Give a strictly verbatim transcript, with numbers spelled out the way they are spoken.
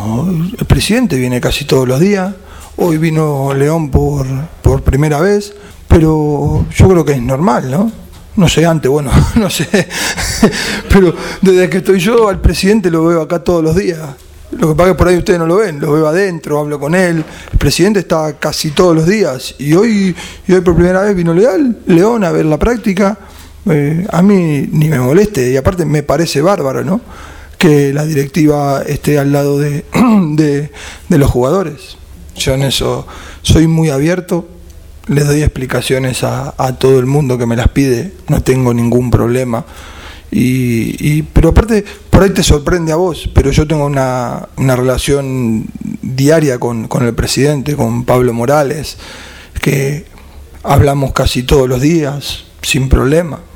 no, el presidente viene casi todos los días. Hoy vino León por, por primera vez, pero yo creo que es normal, ¿no? No sé, antes, bueno, no sé, pero desde que estoy yo al presidente lo veo acá todos los días. Lo que pasa es que por ahí ustedes no lo ven, lo veo adentro, hablo con él. El presidente está casi todos los días y hoy, y hoy por primera vez vino Leal, León a ver la práctica. Eh, a mí ni me moleste y aparte me parece bárbaro, ¿no?, que la directiva esté al lado de, de, de los jugadores. Yo en eso soy muy abierto, les doy explicaciones a, a todo el mundo que me las pide, no tengo ningún problema. Y, y pero aparte, por ahí te sorprende a vos, pero yo tengo una, una relación diaria con, con el presidente, con Pablo Morales, que hablamos casi todos los días, sin problema.